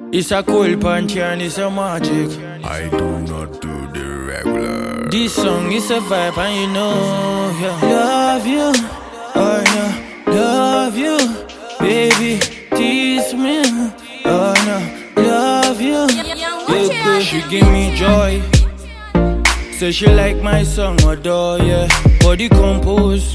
It's a cold panty and it's a magic. I do not do the regular. This song is a vibe and you know, yeah. Love you, oh no, love you, baby, tease me, oh no, love you, yeah, she give me joy. Say she like my song, adore, yeah. Body compose,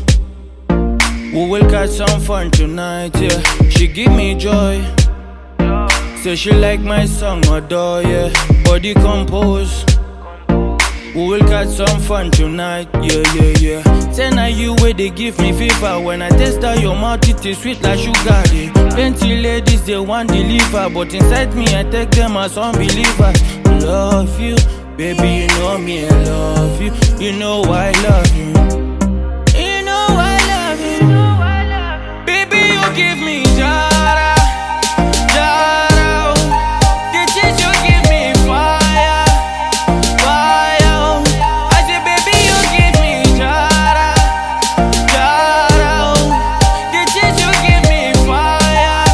we will catch some fun tonight, yeah. She give me joy. Say she like my song, adore, yeah. Body compose, we will catch some fun tonight, yeah. Say now you way they give me fever. When I taste out your mouth, it is sweet like sugar, yeah. Plenty ladies, they want deliver, but inside me, I take them as unbelievers. Love you, baby, you know me, I love you. You know I love you. You know I love you. Baby, you give me jara, jara. The chase you give me fire, fire. I say, baby, you give me jara, jara. The chase you give me fire,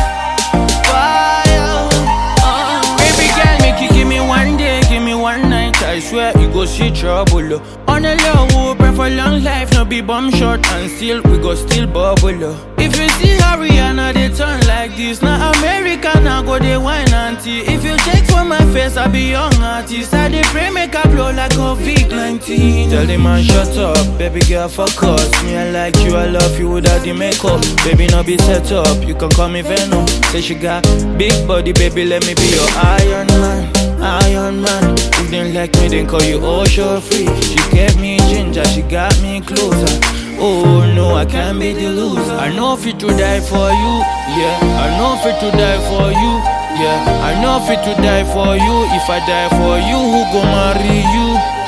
fire. Baby girl, make you give me one day, give me one night. I swear you go see trouble. On a low, pray for long life, no be bomb shot, and still we go still bubble. If you see Rihanna, they turn like this. Now America, now go they wine auntie. If you check for my face, I be young artist. I dey pray make I blow like COVID-19. Tell the man shut up, baby girl fuck us. Me I like you, I love you without the makeup. Baby no be set up, you can call me Venom. Say she got big body, baby let me be your Iron Man. Iron Man, if they like me, then call you Ocean Free. She gave me ginger, she got me closer. Oh no, I can't be the loser. I know fit to die for you, yeah. I know fit to die for you, yeah. I know fit to die for you. If I die for you, who go marry you?